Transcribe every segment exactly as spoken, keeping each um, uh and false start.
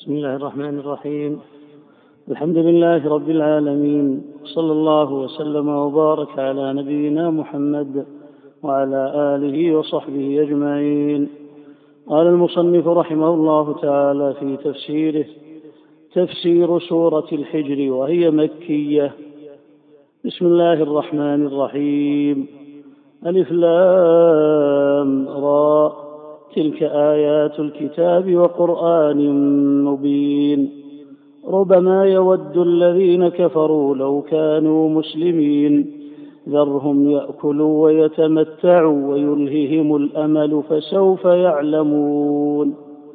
بسم الله الرحمن الرحيم. الحمد لله رب العالمين، صلى الله وسلم وبارك على نبينا محمد وعلى آله وصحبه أجمعين. قال المصنف رحمه الله تعالى في تفسيره: تفسير سورة الحجر وهي مكية. بسم الله الرحمن الرحيم. ألف لام را، تلك آيات الكتاب وقرآن مبين. ربما يود الذين كفروا لو كانوا مسلمين، ذرهم يأكلوا ويتمتعوا ويلههم الأمل فسوف يعلمون.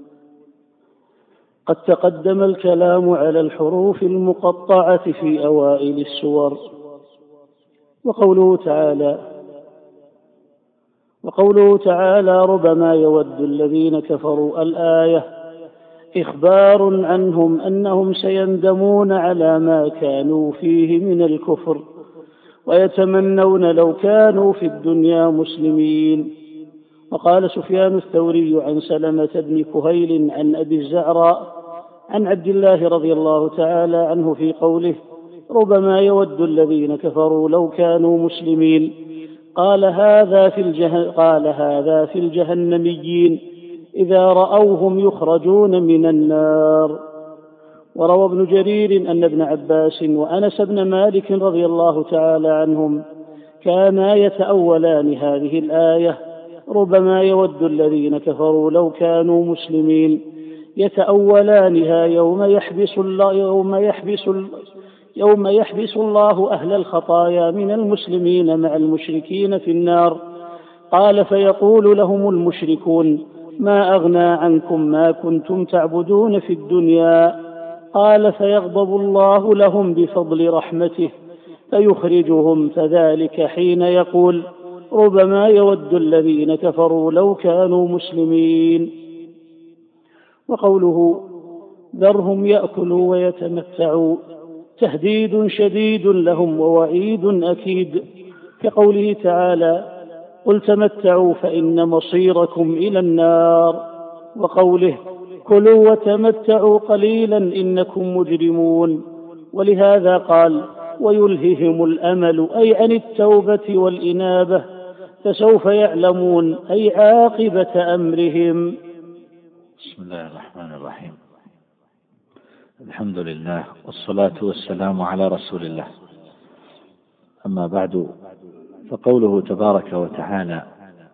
قد تقدم الكلام على الحروف المقطعة في أوائل السور، وقوله تعالى وقوله تعالى ربما يود الذين كفروا الآية إخبار عنهم أنهم سيندمون على ما كانوا فيه من الكفر، ويتمنون لو كانوا في الدنيا مسلمين. وقال سفيان الثوري عن سلمة بن كهيل عن أبي الزعراء عن عبد الله رضي الله تعالى عنه في قوله ربما يود الذين كفروا لو كانوا مسلمين، قال هذا في الجه... قال هذا في الجهنميين إذا رأوهم يخرجون من النار. وروى ابن جرير أن ابن عباس وأنس بن مالك رضي الله تعالى عنهم كانا يتأولان هذه الآية ربما يود الذين كفروا لو كانوا مسلمين، يتأولانها يوم يحبس الله يوم يحبس يوم يحبس الله أهل الخطايا من المسلمين مع المشركين في النار. قال فيقول لهم المشركون ما أغنى عنكم ما كنتم تعبدون في الدنيا. قال فيغضب الله لهم بفضل رحمته فيخرجهم، فذلك حين يقول ربما يود الذين كفروا لو كانوا مسلمين. وقوله ذرهم يأكلوا ويتمتعوا تهديد شديد لهم ووعيد أكيد، كقوله تعالى قل تمتعوا فإن مصيركم إلى النار، وقوله كلوا وتمتعوا قليلا إنكم مجرمون. ولهذا قال ويلههم الأمل أي عن التوبة والإنابة، فسوف يعلمون أي عاقبة أمرهم. بسم الله الرحمن الرحيم. الحمد لله والصلاة والسلام على رسول الله. أما بعد، فقوله تبارك وتعالى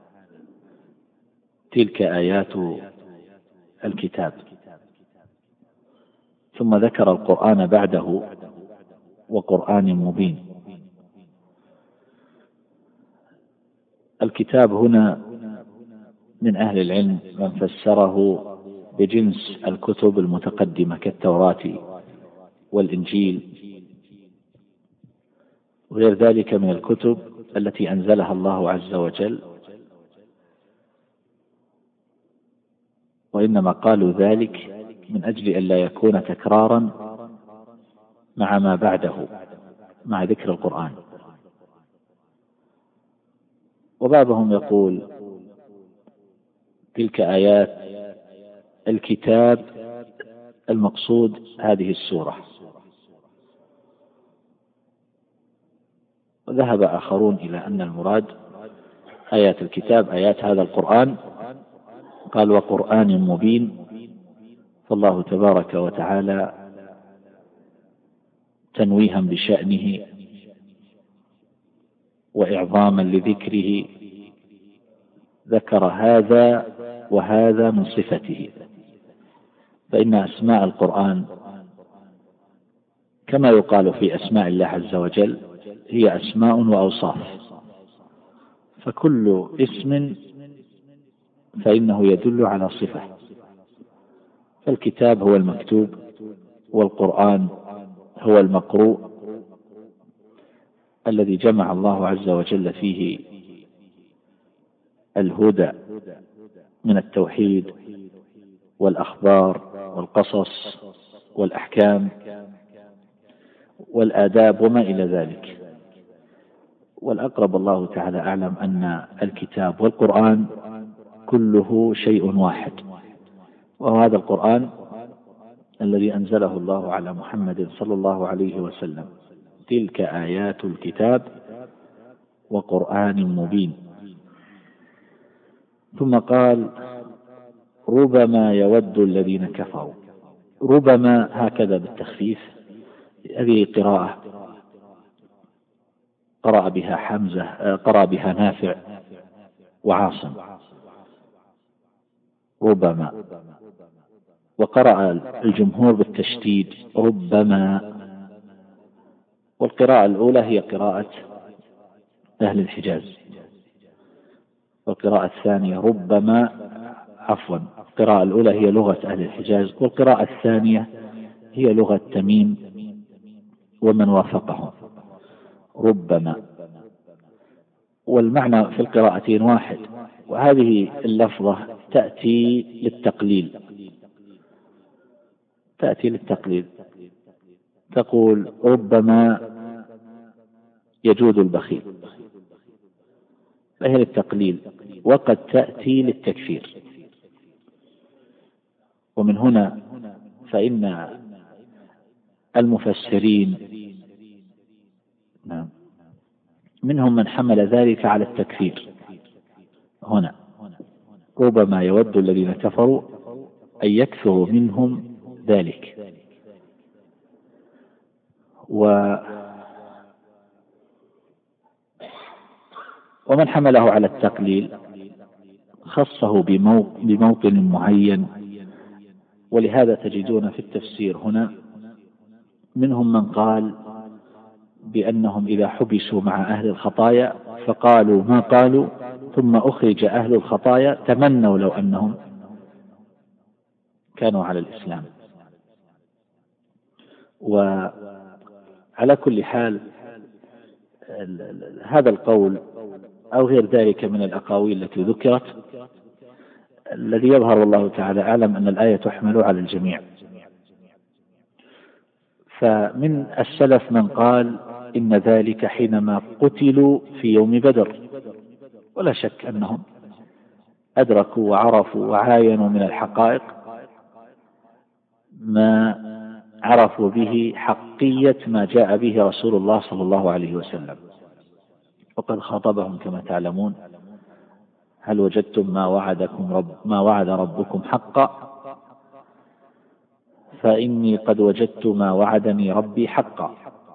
تلك آيات الكتاب، ثم ذكر القرآن بعده وقرآن مبين. الكتاب هنا من أهل العلم من فسره بجنس الكتب المتقدمة كالتوراة والإنجيل وغير ذلك من الكتب التي أنزلها الله عز وجل، وإنما قالوا ذلك من أجل أن لا يكون تكرارا مع ما بعده مع ذكر القرآن. وبعضهم يقول تلك آيات الكتاب المقصود هذه السورة، وذهب آخرون إلى أن المراد آيات الكتاب آيات هذا القرآن. قال وقرآن مبين، فالله تبارك وتعالى تنويها بشأنه وإعظاما لذكره ذكر هذا وهذا من صفته، فإن أسماء القرآن كما يقال في أسماء الله عز وجل هي أسماء وأوصاف، فكل اسم فإنه يدل على صفة. فالكتاب هو المكتوب، والقرآن هو المقروء الذي جمع الله عز وجل فيه الهدى من التوحيد والأخبار والقصص والأحكام والآداب وما إلى ذلك. والأقرب الله تعالى أعلم أن الكتاب والقرآن كله شيء واحد، وهذا القرآن الذي أنزله الله على محمد صلى الله عليه وسلم. تلك آيات الكتاب وقرآن مبين. ثم قال ربما يود الذين كفروا. ربما هكذا بالتخفيف، هذه قراءة قرأ بها حمزة، قرأ بها نافع وعاصم ربما، وقرأ الجمهور بالتشديد ربما. والقراءة الأولى هي قراءة أهل الحجاز، والقراءة الثانية ربما عفوا القراءة الأولى هي لغة أهل الحجاز، والقراءة الثانية هي لغة تميم ومن وافقهم ربما. والمعنى في القراءتين واحد، وهذه اللفظة تأتي للتقليل تأتي للتقليل تقول ربما يجود البخيل، فهي للتقليل، وقد تأتي للتكثير. ومن هنا فإن المفسرين منهم من حمل ذلك على التكثير. هنا ربما يود الذين كفروا أن يكثروا منهم ذلك، و ومن حمله على التقليل خصه بموطن معين. ولهذا تجدون في التفسير هنا منهم من قال بأنهم إذا حبسوا مع أهل الخطايا فقالوا ما قالوا، ثم أخرج أهل الخطايا تمنوا لو أنهم كانوا على الإسلام. وعلى كل حال هذا القول أو غير ذلك من الأقاويل التي ذكرت، الذي يظهر الله تعالى أعلم أن الآية تحمل على الجميع. فمن السلف من قال إن ذلك حينما قتلوا في يوم بدر، ولا شك أنهم أدركوا وعرفوا وعاينوا من الحقائق ما عرفوا به حقية ما جاء به رسول الله صلى الله عليه وسلم. وقد خاطبهم كما تعلمون هل وجدتم ما وعدكم رب ما وعد ربكم حقا، فإني قد وجدت ما وعدني ربي حقا.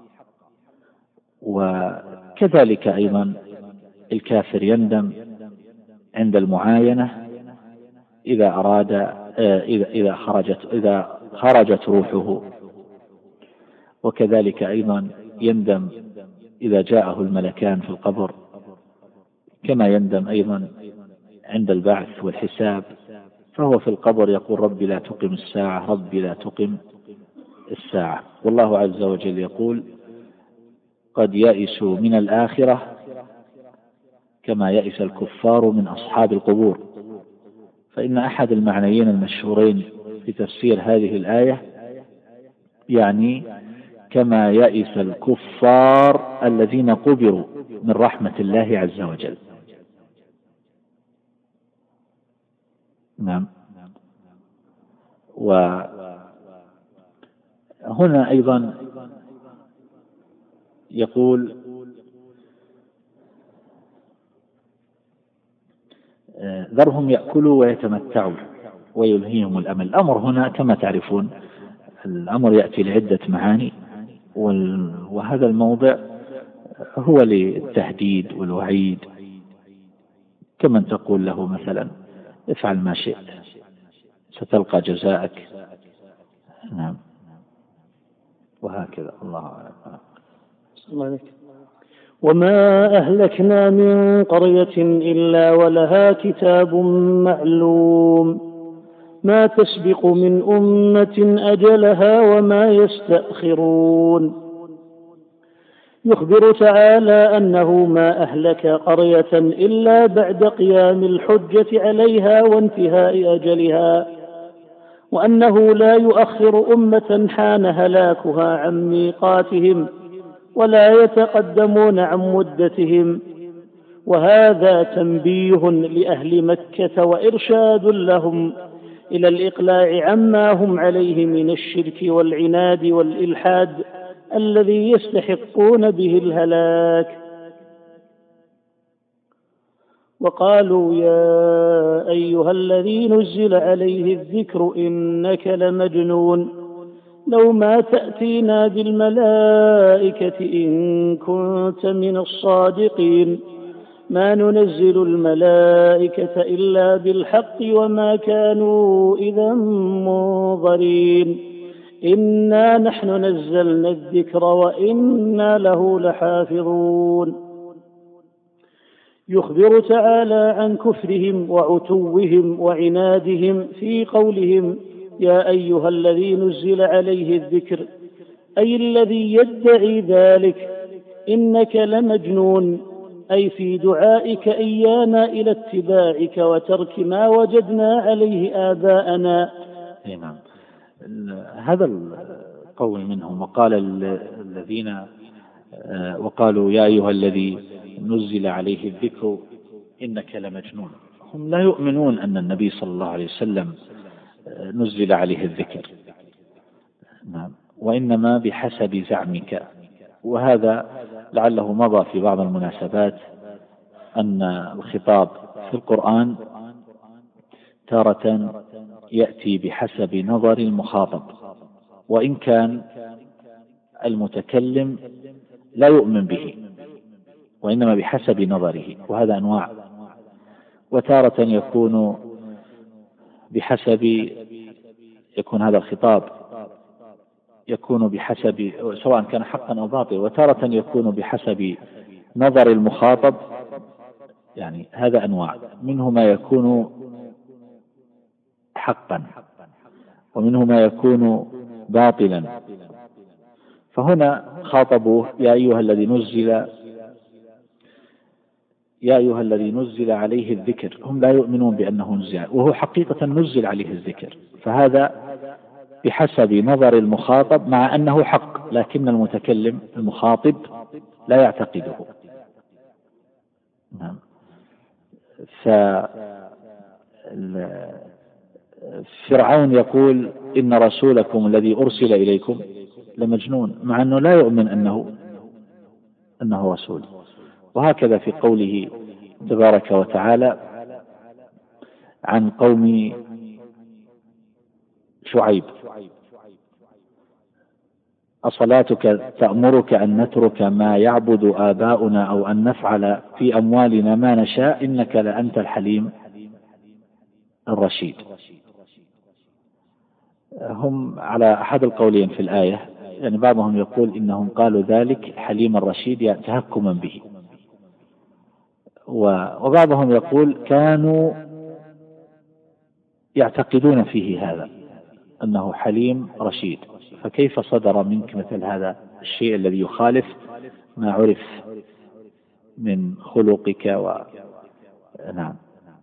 وكذلك أيضا الكافر يندم عند المعاينة إذا أراد إذا إذا خرجت إذا خرجت روحه، وكذلك أيضا يندم إذا جاءه الملكان في القبر، كما يندم أيضا عند البعث والحساب. فهو في القبر يقول ربي لا تقم الساعة، ربي لا تقم الساعة. والله عز وجل يقول قد يئسوا من الآخرة كما يئس الكفار من أصحاب القبور. فإن أحد المعنيين المشهورين في تفسير هذه الآية يعني كما يئس الكفار الذين قبروا من رحمة الله عز وجل. نعم. وهنا أيضا يقول ذرهم يأكلوا ويتمتعوا ويلهيهم الأمل. الأمر هنا كما تعرفون الأمر يأتي لعدة معاني، وهذا الموضع هو للتهديد والوعيد، كمن تقول له مثلا افعل ما شئت ستلقى جزاءك. نعم. وهكذا. الله أعلم. وما أهلكنا من قرية إلا ولها كتاب معلوم ما تسبق من أمة أجلها وما يستأخرون. يخبر تعالى أنه ما أهلك قرية إلا بعد قيام الحجة عليها وانتهاء أجلها، وأنه لا يؤخر أمة حان هلاكها عن ميقاتهم ولا يتقدمون عن مدتهم. وهذا تنبيه لأهل مكة وإرشاد لهم إلى الإقلاع عما هم عليه من الشرك والعناد والإلحاد الذي يستحقون به الهلاك. وقالوا يا أيها الذي نزل عليه الذكر إنك لمجنون لو ما تأتينا بالملائكة إن كنت من الصادقين ما ننزل الملائكة إلا بالحق وما كانوا إذا منظرين إنا نحن نزلنا الذكر وإنا له لحافظون. يخبر تعالى عن كفرهم وعتوهم وعنادهم في قولهم يا أيها الذي نزل عليه الذكر، أي الذي يدعي ذلك، إنك لمجنون، أي في دعائك إيانا إلى اتباعك وترك ما وجدنا عليه آباءنا. نعم، هذا القول منهم. وقال الذين وقالوا يا أيها الذي نزل عليه الذكر إنك لمجنون، هم لا يؤمنون أن النبي صلى الله عليه وسلم نزل عليه الذكر، نعم، وإنما بحسب زعمك. وهذا لعله مضى في بعض المناسبات أن الخطاب في القرآن تارة يأتي بحسب نظر المخاطب، وإن كان المتكلم لا يؤمن به وإنما بحسب نظره، وهذا أنواع. وتارة يكون بحسب يكون هذا الخطاب يكون بحسب سواء كان حقا أو باطلا، وتارة يكون بحسب نظر المخاطب، يعني هذا أنواع. منه ما يكون حقا ومنه ما يكون باطلا. فهنا خاطبوه يا أيها الذي نزل يا أيها الذي نزل عليه الذكر، هم لا يؤمنون بأنه نزل، وهو حقيقة نزل عليه الذكر، فهذا بحسب نظر المخاطب مع أنه حق، لكن المتكلم المخاطب لا يعتقده. نعم. ففرعون يقول إن رسولكم الذي أرسل إليكم لمجنون، مع أنه لا يؤمن أنه أنه رسول. وهكذا في قوله تبارك وتعالى عن قوم شعيب أصلاتك تأمرك أن نترك ما يعبد آباؤنا أو أن نفعل في أموالنا ما نشاء إنك لأنت الحليم الرشيد. هم على أحد القولين في الآية، يعني بعضهم يقول إنهم قالوا ذلك حليم الرشيد يعني تهكما به، وبعضهم يقول كانوا يعتقدون فيه هذا أنه حليم رشيد، فكيف صدر منك مثل هذا الشيء الذي يخالف ما عرف من خلقك و... نعم.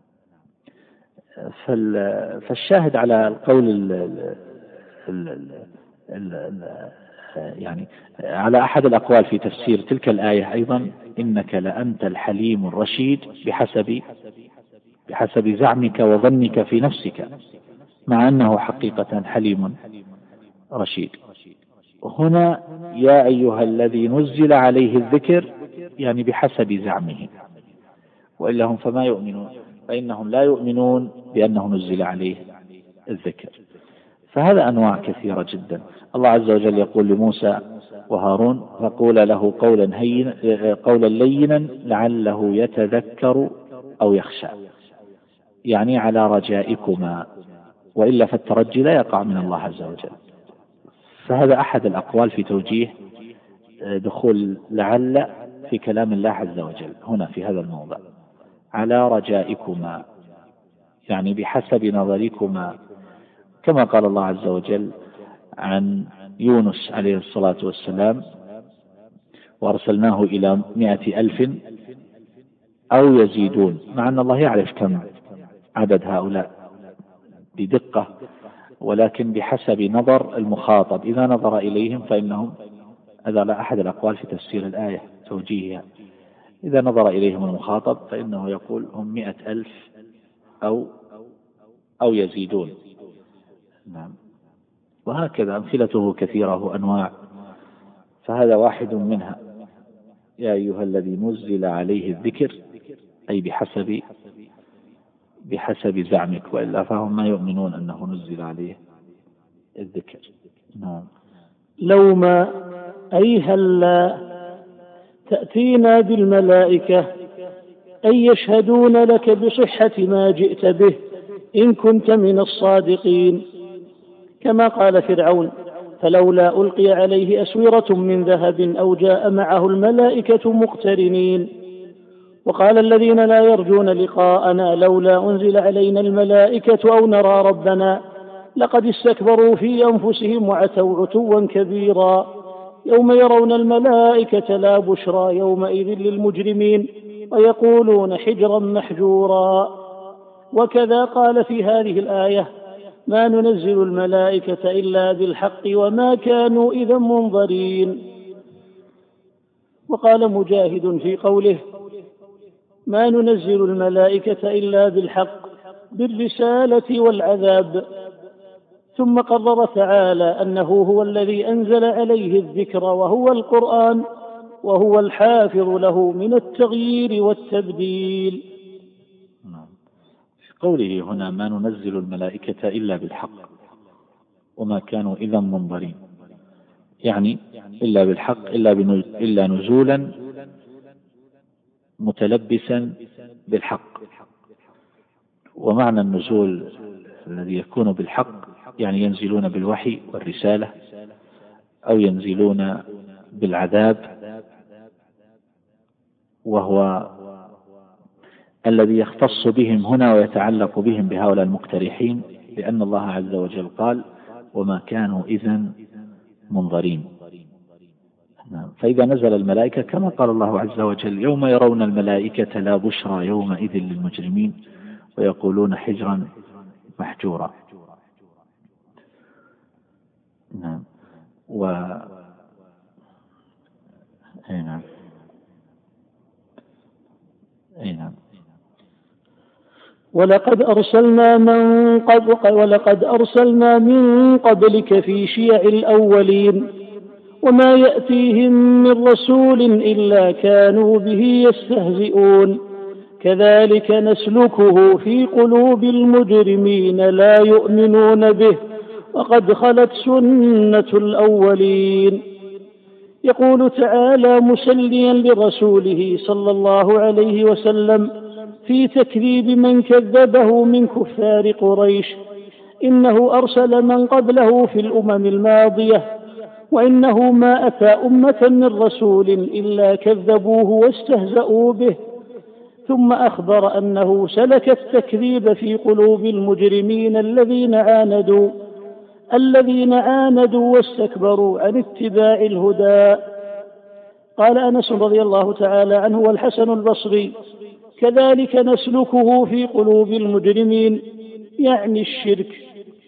فالشاهد على القول ال... ال... ال... ال... يعني على أحد الأقوال في تفسير تلك الآية أيضا إنك لأنت الحليم الرشيد بحسب بحسب زعمك وظنك في نفسك، مع أنه حقيقة حليم رشيد. هنا يا أيها الذي نزل عليه الذكر يعني بحسب زعمه، وإلا هم فما يؤمنون، فإنهم لا يؤمنون بأنه نزل عليه الذكر. فهذا أنواع كثيرة جدا. الله عز وجل يقول لموسى وهارون فقول له قولا هينا قولا لينا لعله يتذكر أو يخشى، يعني على رجائكما، وإلا فالترجي لا يقع من الله عز وجل. فهذا أحد الأقوال في توجيه دخول لعل في كلام الله عز وجل هنا في هذا الموضع، على رجائكما يعني بحسب نظركما، كما قال الله عز وجل عن يونس عليه الصلاة والسلام وأرسلناه إلى مئة ألف أو يزيدون، مع أن الله يعرف كم عدد هؤلاء بدقة، ولكن بحسب نظر المخاطب، إذا نظر إليهم فإنهم، هذا لا أحد الأقوال في تفسير الآية توجيهها، إذا نظر إليهم المخاطب فإنه يقول هم مئة ألف أو أو يزيدون، نعم. وهكذا أمثلته كثيرة وأنواع، فهذا واحد منها. يا أيها الذي نزل عليه الذكر، أي بحسب بحسب زعمك، وإلا فهم ما يؤمنون أنه نزل عليه الذكر. نعم. لو ما أي هلا تأتينا بالملائكة أي يشهدون لك بصحة ما جئت به إن كنت من الصادقين، كما قال فرعون فلولا ألقي عليه أسورة من ذهب أو جاء معه الملائكة مقترنين. وقال الذين لا يرجون لقاءنا لولا أنزل علينا الملائكة أو نرى ربنا لقد استكبروا في أنفسهم وعتوا عتوا كبيرا. يوم يرون الملائكة لا بشرى يومئذ للمجرمين ويقولون حجرا محجورا. وكذا قال في هذه الآية ما ننزل الملائكة إلا بالحق وما كانوا إذا منظرين. وقال مجاهد في قوله ما ننزل الملائكة إلا بالحق بالرسالة والعذاب. ثم قرر تعالى أنه هو الذي أنزل عليه الذكر وهو القرآن وهو الحافظ له من التغيير والتبديل. في قوله هنا ما ننزل الملائكة إلا بالحق وما كانوا إذا منظرين، يعني إلا بالحق إلا, إلا نزولا متلبسا بالحق. ومعنى النزول الذي يكون بالحق يعني ينزلون بالوحي والرسالة أو ينزلون بالعذاب، وهو الذي يختص بهم هنا ويتعلق بهم بهؤلاء المقترحين، لأن الله عز وجل قال وما كانوا إذن منظرين. فإذا نزل الملائكة كما قال الله عز وجل يوم يرون الملائكة لا بشرى يومئذ للمجرمين ويقولون حجرا محجورا. نعم. و أي نعم أي نعم ولقد أرسلنا من قبل ولقد أرسلنا من قبلك في شيع الأولين وما يأتيهم من رسول إلا كانوا به يستهزئون كذلك نسلكه في قلوب المجرمين لا يؤمنون به وقد خلت سنة الأولين. يقول تعالى مسليا لرسوله صلى الله عليه وسلم في تكذيب من كذبه من كفار قريش إنه أرسل من قبله في الأمم الماضية وإنه ما أتى أمة من رسول إلا كذبوه واستهزأوا به. ثم أخبر أنه سلك التكذيب في قلوب المجرمين الذين عاندوا الذين عاندوا واستكبروا عن اتباع الهدى. قال أنس رضي الله تعالى عنه والحسن البصري كذلك نسلكه في قلوب المجرمين يعني الشرك.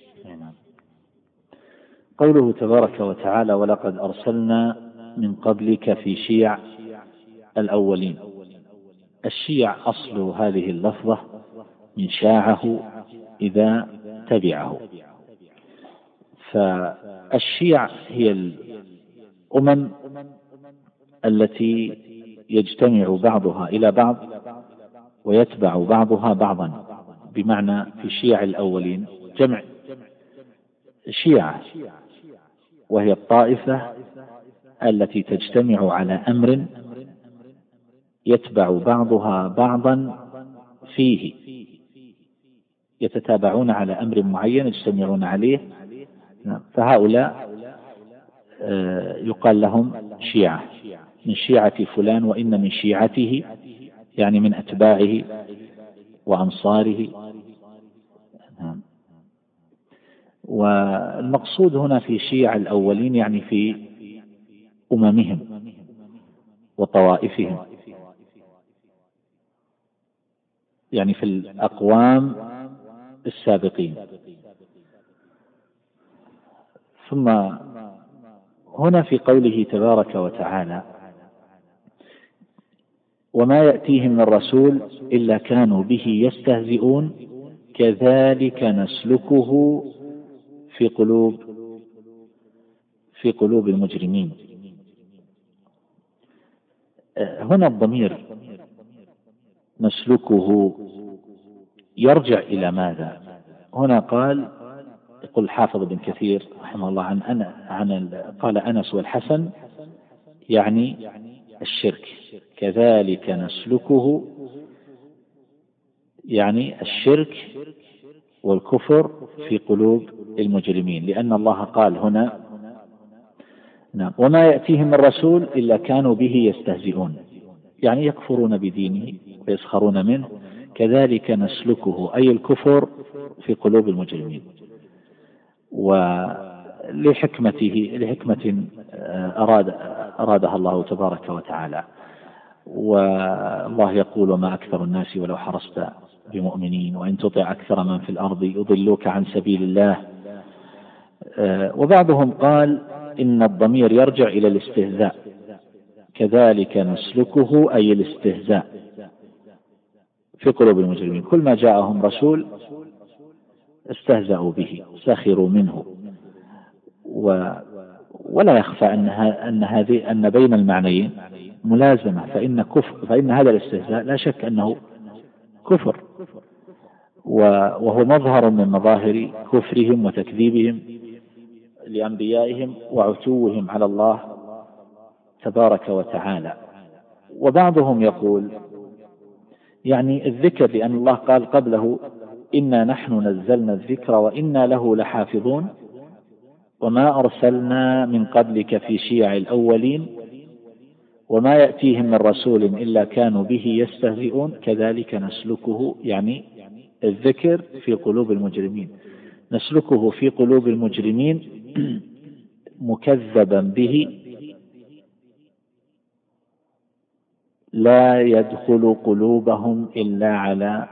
قوله تبارك وتعالى ولقد أرسلنا من قبلك في شيع الأولين. الشيع أصل هذه اللفظة من شاعه إذا تبعه، فالشيع هي الأمم التي يجتمع بعضها إلى بعض ويتبع بعضها بعضا، بمعنى في شيع الأولين جمع شيعة، وهي الطائفة التي تجتمع على أمر يتبع بعضها بعضا فيه، يتتابعون على أمر معين يجتمعون عليه، فهؤلاء يقال لهم شيعة، من شيعة فلان وإن من شيعته يعني من أتباعه وأنصاره. والمقصود هنا في شيع الأولين يعني في أممهم وطوائفهم، يعني في الأقوام السابقين. ثم هنا في قوله تبارك وتعالى وما يأتيهم من رسول إلا كانوا به يستهزئون كذلك نسلكه في قلوب في قلوب المجرمين. هنا الضمير نسلكه يرجع إلى ماذا؟ هنا قال يقول حافظ ابن كثير رحمه الله عن أنا عن قال أنس والحسن يعني الشرك، كذلك نسلكه يعني الشرك والكفر في قلوب المجرمين، لأن الله قال هنا نعم وما يأتيهم من رسول إلا كانوا به يستهزئون، يعني يكفرون بدينه ويسخرون منه، كذلك نسلكه أي الكفر في قلوب المجرمين. ولحكمته لحكمة أراد أرادها الله تبارك وتعالى. والله يقول وما أكثر الناس ولو حرصت بمؤمنين وإن تطع أكثر من في الأرض يضلوك عن سبيل الله. وبعضهم قال إن الضمير يرجع إلى الاستهزاء، كذلك نسلكه أي الاستهزاء في قلوب المجرمين، كل ما جاءهم رسول استهزأوا به سخروا منه. و ولا يخفى أن أن هذه أن بين المعنيين ملازمة، فإن كفر فإن هذا الاستهزاء لا شك أنه كفر، وهو مظهر من مظاهر كفرهم وتكذيبهم لأنبيائهم وعتوهم على الله تبارك وتعالى. وبعضهم يقول يعني الذكر، لأن الله قال قبله إنا نحن نزلنا الذكر وإنا له لحافظون وما أرسلنا من قبلك في شيع الأولين وما يأتيهم من رسول إلا كانوا به يستهزئون كذلك نسلكه، يعني الذكر في قلوب المجرمين، نسلكه في قلوب المجرمين مكذبا به لا يدخل قلوبهم إلا على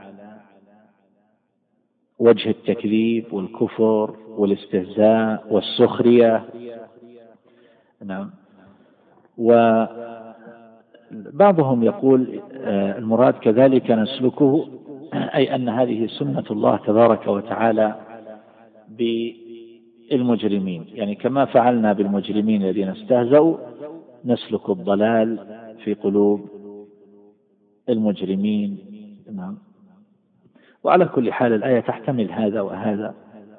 وجه التكذيب والكفر والاستهزاء والسخرية. نعم. وبعضهم يقول المراد كذلك نسلكه أي أن هذه سنة الله تبارك وتعالى بالمجرمين، يعني كما فعلنا بالمجرمين الذين استهزأوا نسلك الضلال في قلوب المجرمين. نعم. وعلى كل حال الآية تحتمل هذا وهذا.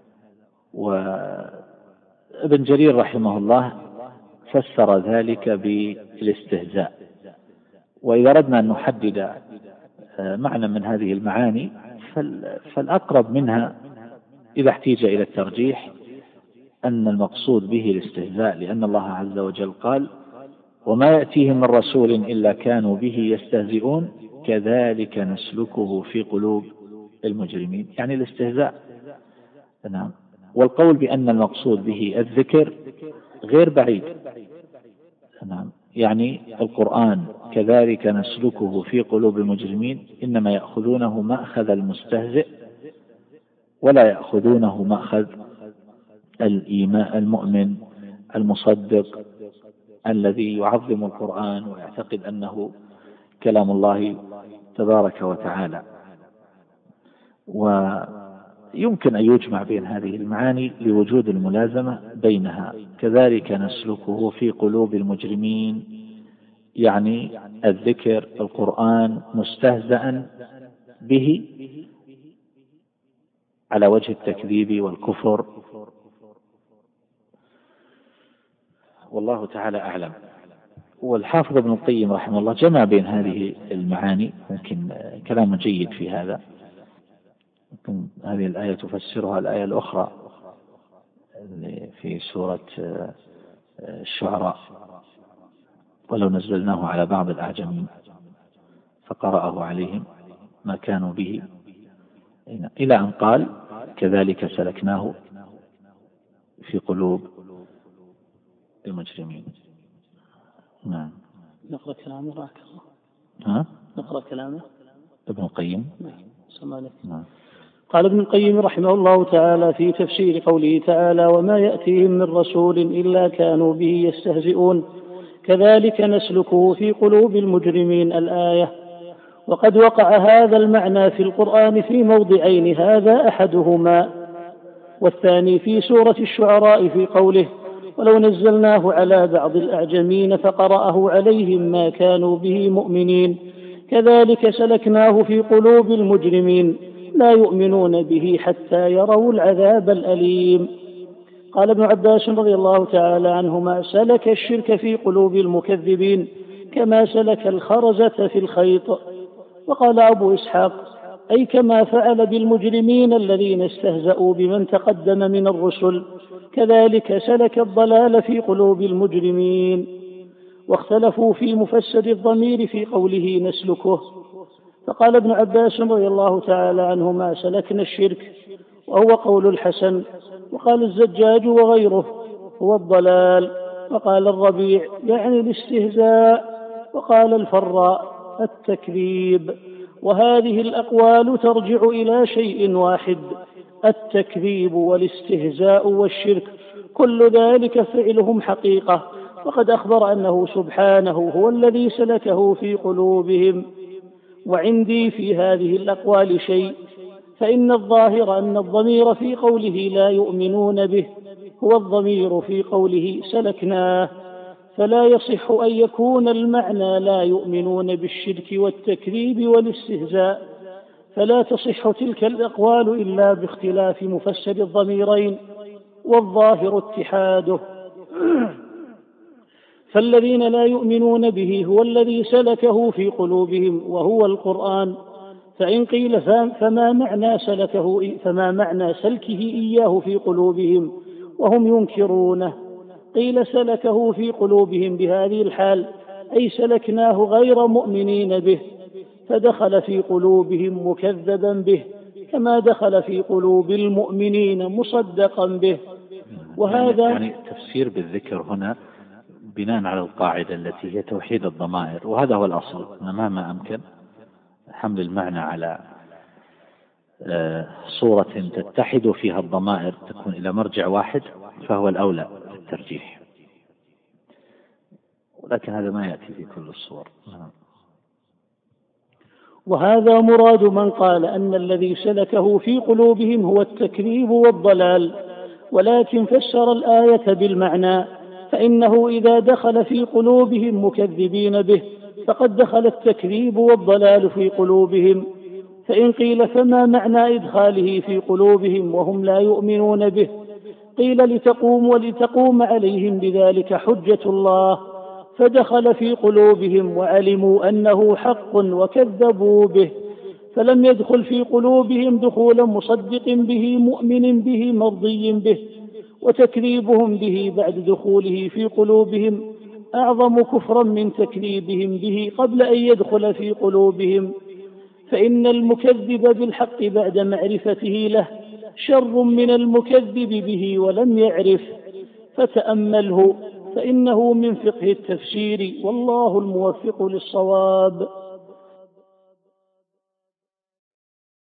وابن جرير رحمه الله فسر ذلك بالاستهزاء. وإذا أردنا أن نحدد معنى من هذه المعاني فالأقرب منها إذا احتيج إلى الترجيح أن المقصود به الاستهزاء، لأن الله عز وجل قال وما يأتيهم من رسول إلا كانوا به يستهزئون كذلك نسلكه في قلوب المجرمين، يعني الاستهزاء. نعم. والقول بأن المقصود به الذكر غير بعيد. نعم. يعني القرآن كذلك نسلكه في قلوب المجرمين إنما يأخذونه مأخذ المستهزئ ولا يأخذونه مأخذ الإيمان المؤمن المصدق الذي يعظم القرآن ويعتقد أنه كلام الله تبارك وتعالى. ويمكن أن يجمع بين هذه المعاني لوجود الملازمة بينها، كذلك نسلكه في قلوب المجرمين يعني الذكر القرآن مستهزأ به على وجه التكذيب والكفر. والله تعالى أعلم. والحافظ ابن القيم رحمه الله جمع بين هذه المعاني، ممكن كلام جيد في هذا. ممكن هذه الآية تفسرها الآية الأخرى في سورة الشعراء ولو نزلناه على بعض الأعجمين فقرأه عليهم ما كانوا به، إلى أن قال كذلك سلكناه في قلوب المجرمين. نعم. نقرأ كلامه راك ها؟ نقرأ كلامه ابن القيم. نعم. قال ابن القيم رحمه الله تعالى في تفسير قوله تعالى وما يأتيهم من رسول إلا كانوا به يستهزئون كذلك نسلكه في قلوب المجرمين الآية. وقد وقع هذا المعنى في القرآن في موضعين، هذا أحدهما. والثاني في سورة الشعراء في قوله ولو نزلناه على بعض الأعجمين فقرأه عليهم ما كانوا به مؤمنين كذلك سلكناه في قلوب المجرمين لا يؤمنون به حتى يروا العذاب الأليم. قال ابن عباس رضي الله تعالى عنهما سلك الشرك في قلوب المكذبين كما سلك الخرزة في الخيط. وقال أبو إسحاق أي كما فعل بالمجرمين الذين استهزأوا بمن تقدم من الرسل كذلك سلك الضلال في قلوب المجرمين. واختلفوا في مفسر الضمير في قوله نسلكه، فقال ابن عباس رضي الله تعالى عنهما سلكنا الشرك وهو قول الحسن، وقال الزجاج وغيره هو الضلال، وقال الربيع يعني الاستهزاء، وقال الفراء التكذيب. وهذه الأقوال ترجع إلى شيء واحد التكذيب والاستهزاء والشرك كل ذلك فعلهم حقيقة، وقد أخبر أنه سبحانه هو الذي سلكه في قلوبهم. وعندي في هذه الأقوال شيء، فإن الظاهر أن الضمير في قوله لا يؤمنون به هو الضمير في قوله سلكناه، فلا يصح أن يكون المعنى لا يؤمنون بالشرك والتكذيب والاستهزاء، فلا تصح تلك الأقوال إلا باختلاف مفسر الضميرين، والظاهر اتحاده. فالذين لا يؤمنون به هو الذي سلكه في قلوبهم وهو القرآن، فإن قيل فما معنى سلكه فما معنى سلكه إياه في قلوبهم وهم ينكرونه؟ قيل سلكه في قلوبهم بهذه الحال أي سلكناه غير مؤمنين به، فدخل في قلوبهم مكذبا به كما دخل في قلوب المؤمنين مصدقا به. وهذا يعني تفسير بالذكر هنا بناء على القاعدة التي هي توحيد الضمائر، وهذا هو الأصل، مهما أمكن حمل المعنى على صورة تتحد فيها الضمائر تكون إلى مرجع واحد فهو الأولى في الترجيح، ولكن هذا ما يأتي في كل الصور. وهذا مراد من قال أن الذي سلكه في قلوبهم هو التكذيب والضلال، ولكن فسر الآية بالمعنى، فإنه إذا دخل في قلوبهم مكذبين به فقد دخل التكذيب والضلال في قلوبهم. فإن قيل فما معنى إدخاله في قلوبهم وهم لا يؤمنون به؟ قيل لتقوم ولتقوم عليهم بذلك حجة الله، فدخل في قلوبهم وعلموا أنه حق وكذبوا به، فلم يدخل في قلوبهم دخولا مصدق به مؤمن به مرضي به، وتكذيبهم به بعد دخوله في قلوبهم أعظم كفرا من تكذيبهم به قبل أن يدخل في قلوبهم. فإن المكذب بالحق بعد معرفته له شر من المكذب به ولم يعرف، فتأمله فإنه من فقه التفسير، والله الموفق للصواب.